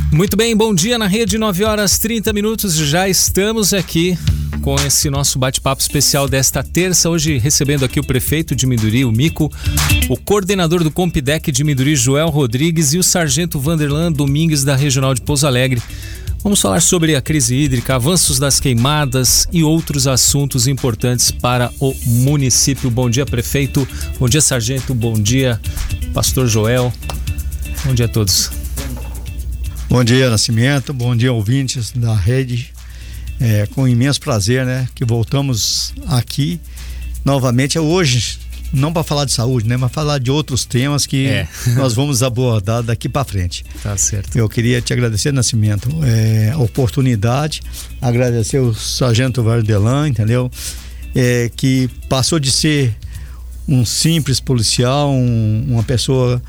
Muito bem, bom dia na rede, 9h30. Já estamos aqui com esse nosso bate-papo especial desta terça. Hoje recebendo aqui o prefeito de Minduri, o Mico, o coordenador do Compidec de Minduri, Joel Rodrigues, e o sargento Vanderlan Domingues, da Regional de Pouso Alegre. Vamos falar sobre a crise hídrica, avanços das queimadas e outros assuntos importantes para o município. Bom dia, prefeito. Bom dia, sargento. Bom dia, pastor Joel. Bom dia a todos. Bom dia, Nascimento. Bom dia, ouvintes da rede. Com imenso prazer, né, que voltamos aqui novamente hoje, não para falar de saúde, né, mas falar de outros temas que nós vamos abordar daqui para frente. Tá certo. Eu queria te agradecer, Nascimento, a oportunidade, agradecer o sargento Vanderlan, entendeu? Que passou de ser um simples policial, uma pessoa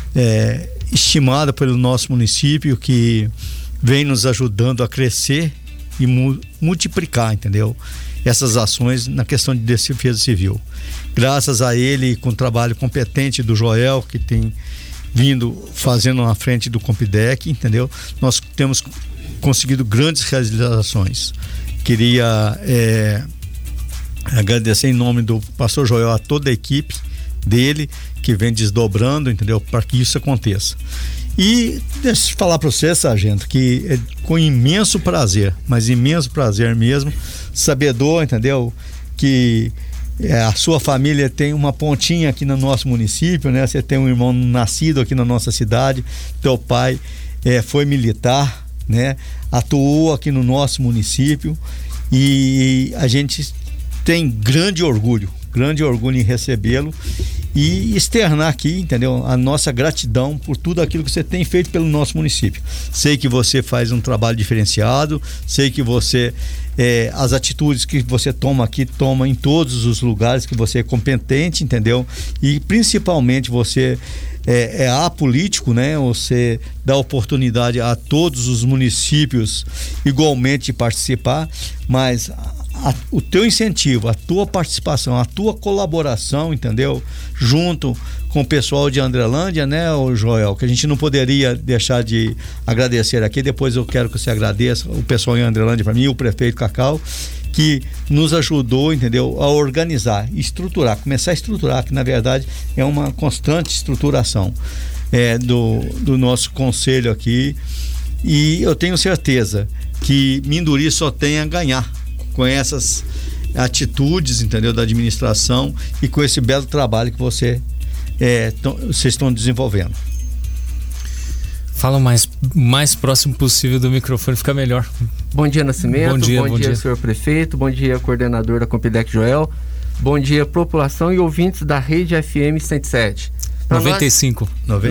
estimada pelo nosso município, que vem nos ajudando a crescer e multiplicar, entendeu? Essas ações na questão de defesa civil. Graças a ele, com o trabalho competente do Joel, que tem vindo fazendo na frente do Compidec, entendeu? Nós temos conseguido grandes realizações. Queria agradecer em nome do pastor Joel a toda a equipe dele, que vem desdobrando, entendeu? Para que isso aconteça. E deixa eu falar para você, sargento, que é com imenso prazer, mas imenso prazer mesmo, sabedor, entendeu? Que a sua família tem uma pontinha aqui no nosso município, né? Você tem um irmão nascido aqui na nossa cidade, teu pai foi militar, né? Atuou aqui no nosso município, e a gente tem grande orgulho em recebê-lo e externar aqui, entendeu? A nossa gratidão por tudo aquilo que você tem feito pelo nosso município. Sei que você faz um trabalho diferenciado, sei que você, as atitudes que você toma aqui, toma em todos os lugares que você é competente, entendeu? E principalmente você é apolítico, né? Você dá oportunidade a todos os municípios igualmente de participar, mas o teu incentivo, a tua participação, a tua colaboração, entendeu? Junto com o pessoal de Andrelândia, né, o Joel, que a gente não poderia deixar de agradecer aqui. Depois eu quero que você agradeça o pessoal em Andrelândia para mim, o prefeito Cacau, que nos ajudou, entendeu, a organizar, estruturar, começar a estruturar, que na verdade é uma constante estruturação do nosso conselho aqui. E eu tenho certeza que Minduri só tem a ganhar com essas atitudes, entendeu, da administração, e com esse belo trabalho que vocês estão desenvolvendo. Fala mais próximo possível do microfone, fica melhor. Bom dia, Nascimento. Bom dia, senhor prefeito. Bom dia, coordenador da Compidec, Joel. Bom dia, população e ouvintes da rede FM 107. 95.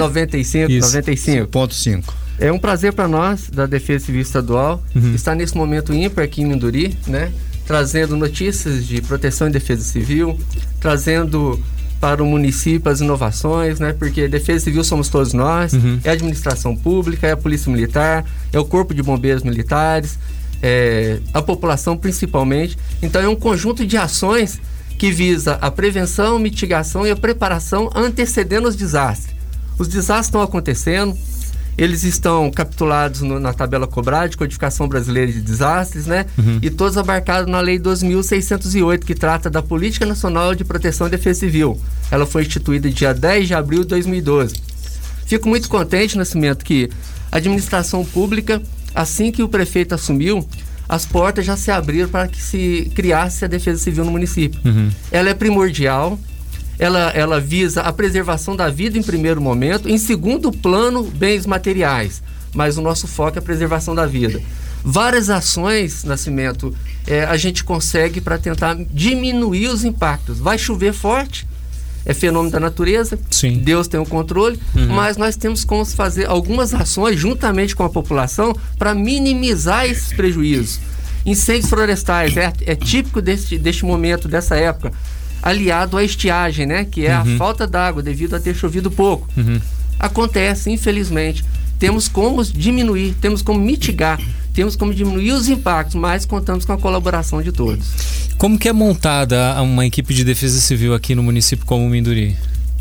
95.5. É um prazer para nós, da Defesa Civil Estadual, estar nesse momento ímpar aqui em Minduri, né? Trazendo notícias de proteção e defesa civil, trazendo para o município as inovações, né? Porque defesa civil somos todos nós, é a administração pública, é a polícia militar, é o corpo de bombeiros militares, a população principalmente. Então é um conjunto de ações que visa a prevenção, mitigação e a preparação antecedendo os desastres. Os desastres estão acontecendo, eles estão capitulados na tabela COBRAD, de Codificação Brasileira de Desastres, né? E todos abarcados na Lei 2.608, que trata da Política Nacional de Proteção e Defesa Civil. Ela foi instituída dia 10 de abril de 2012. Fico muito contente, Nascimento, que a administração pública, assim que o prefeito assumiu, as portas já se abriram para que se criasse a Defesa Civil no município. Ela é primordial. Ela visa a preservação da vida em primeiro momento, em segundo plano, bens materiais, mas o nosso foco é a preservação da vida. Várias ações, Nascimento, a gente consegue para tentar diminuir os impactos. Vai chover forte, é fenômeno da natureza, sim, Deus tem o controle, mas nós temos como fazer algumas ações juntamente com a população para minimizar esses prejuízos. Incêndios florestais é típico deste momento, dessa época, aliado à estiagem, né? Que é a falta d'água devido a ter chovido pouco. Acontece, infelizmente. Temos como diminuir, temos como mitigar, temos como diminuir os impactos, mas contamos com a colaboração de todos. Como que é montada uma equipe de defesa civil aqui no município como Minduri?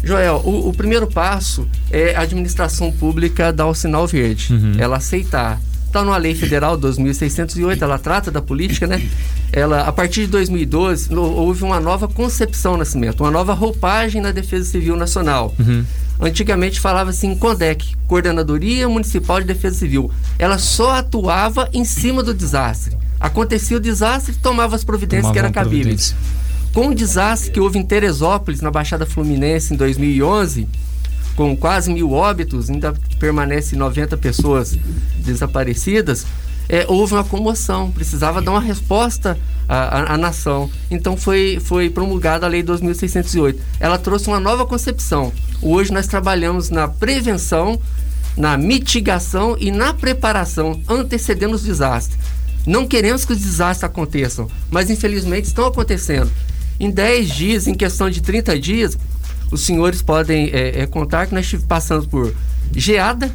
Joel, o primeiro passo é a administração pública dar o sinal verde, ela aceitar. Está numa lei federal 2608, ela trata da política, né? A partir de 2012, houve uma nova concepção, Nascimento, uma nova roupagem na Defesa Civil Nacional. Antigamente falava-se em CONDEC, Coordenadoria Municipal de Defesa Civil. Ela só atuava em cima do desastre. Acontecia o desastre, tomava as providências que eram cabíveis. Com o desastre que houve em Teresópolis, na Baixada Fluminense, em 2011, com quase 1.000 óbitos, ainda permanecem 90 pessoas desaparecidas, houve uma comoção, precisava dar uma resposta à nação. Então foi promulgada a Lei 2608. Ela trouxe uma nova concepção. Hoje nós trabalhamos na prevenção, na mitigação e na preparação, antecedendo os desastres. Não queremos que os desastres aconteçam, mas infelizmente estão acontecendo. Em 10 dias, em questão de 30 dias, os senhores podem contar que nós passamos por geada,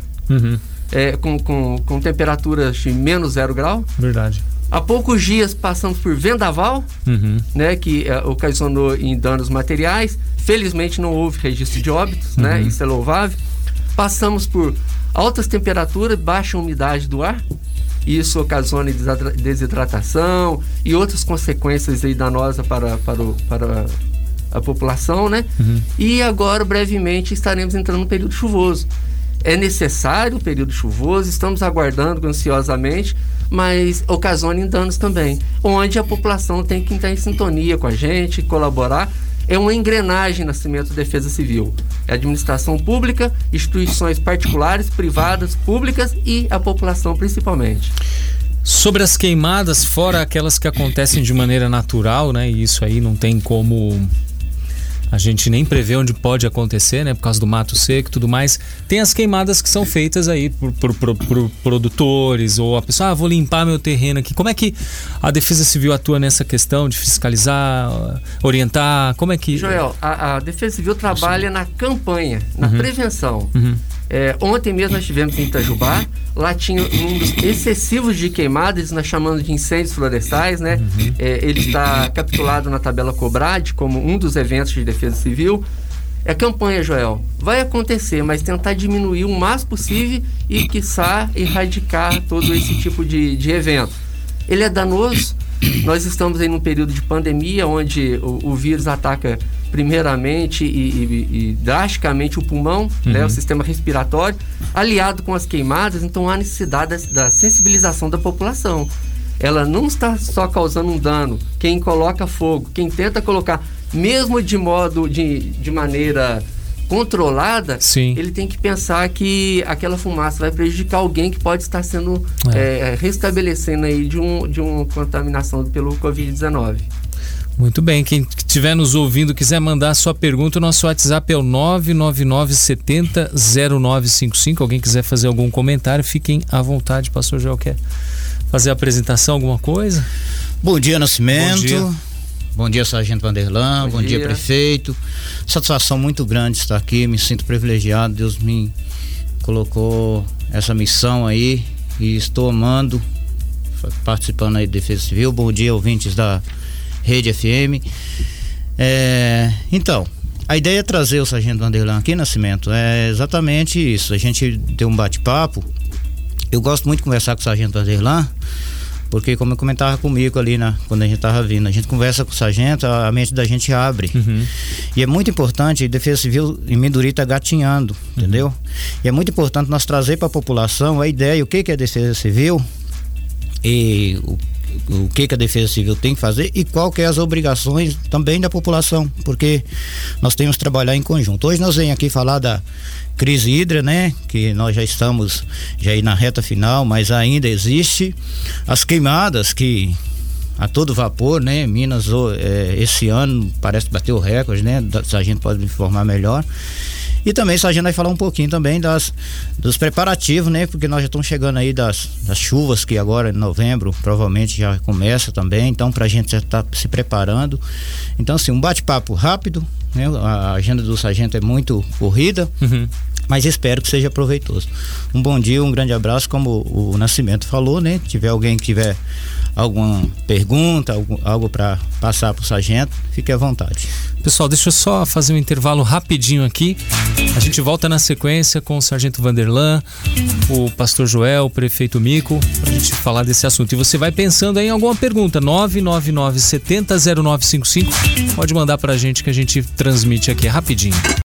com temperaturas de menos 0 grau. Verdade. Há poucos dias passamos por vendaval, né, que ocasionou em danos materiais. Felizmente não houve registro de óbitos, né, isso é louvável. Passamos por altas temperaturas, baixa umidade do ar. Isso ocasiona desidratação e outras consequências aí danosas para a população, né? E agora, brevemente, estaremos entrando no período chuvoso. É necessário o período chuvoso, estamos aguardando ansiosamente, mas ocasiona danos também, onde a população tem que estar em sintonia com a gente, colaborar. É uma engrenagem, Nascimento, Defesa Civil. É administração pública, instituições particulares, privadas, públicas e a população principalmente. Sobre as queimadas, fora aquelas que acontecem de maneira natural, né? E isso aí não tem como a gente nem prever onde pode acontecer, né? Por causa do mato seco e tudo mais. Tem as queimadas que são feitas aí por produtores, ou a pessoa, vou limpar meu terreno aqui. Como é que a Defesa Civil atua nessa questão de fiscalizar, orientar? Como é que... Joel, a Defesa Civil trabalha na campanha, na prevenção. Ontem mesmo nós tivemos em Itajubá, lá tinha números excessivos de queimadas, nós chamamos de incêndios florestais, né? Ele está capitulado na tabela Cobrade como um dos eventos de Defesa Civil. É campanha, Joel, vai acontecer, mas tentar diminuir o máximo possível e, quiçá, erradicar todo esse tipo de evento. Ele é danoso. Nós estamos aí num período de pandemia onde o vírus ataca primeiramente e drasticamente o pulmão, né, o sistema respiratório, aliado com as queimadas. Então há necessidade da sensibilização da população. Ela não está só causando um dano. Quem coloca fogo, quem tenta colocar, mesmo de maneira controlada, sim, ele tem que pensar que aquela fumaça vai prejudicar alguém que pode estar sendo restabelecendo aí de uma contaminação pelo Covid-19. Muito bem, quem estiver nos ouvindo, quiser mandar sua pergunta, o nosso WhatsApp é o 999700955. Alguém quiser fazer algum comentário, fiquem à vontade. Pastor Joel, quer fazer a apresentação, alguma coisa? Bom dia, Nascimento. Bom dia. Bom dia, Sargento Vanderlan. Bom dia, prefeito. Satisfação muito grande estar aqui, me sinto privilegiado. Deus me colocou essa missão aí e estou amando, participando aí de Defesa Civil. Bom dia, ouvintes da Rede FM. Então, a ideia é trazer o Sargento Vanderlan aqui, Nascimento, é exatamente isso. A gente deu um bate-papo. Eu gosto muito de conversar com o Sargento Vanderlan, porque, como eu comentava comigo ali, quando a gente estava vindo, a gente conversa com o sargento, a mente da gente abre. E é muito importante, a Defesa Civil em Minduri está gatinhando, entendeu? E é muito importante nós trazer para a população a ideia, o que é a Defesa Civil e o que a Defesa Civil tem que fazer e qual que é as obrigações também da população, porque nós temos que trabalhar em conjunto. Hoje nós vamos aqui falar da crise hídrica, né? Que nós já estamos aí na reta final, mas ainda existe as queimadas que a todo vapor, né? Minas esse ano parece que bateu o recorde, né? Se a gente pode me informar melhor. E também a gente vai falar um pouquinho também dos preparativos, né? Porque nós já estamos chegando aí das chuvas, que agora em novembro provavelmente já começa também, então pra gente já estar se preparando. Então assim, um bate-papo rápido, né? A agenda do sargento é muito corrida, mas espero que seja proveitoso. Um bom dia, um grande abraço, como o Nascimento falou, né? Se tiver alguém que tiver alguma pergunta, algo para passar para o sargento, fique à vontade. Pessoal, deixa eu só fazer um intervalo rapidinho aqui. A gente volta na sequência com o Sargento Vanderlan, o Pastor Joel, o Prefeito Mico, pra gente falar desse assunto. E você vai pensando aí em alguma pergunta, 999 70 0955, pode mandar pra gente que a gente transmite aqui rapidinho.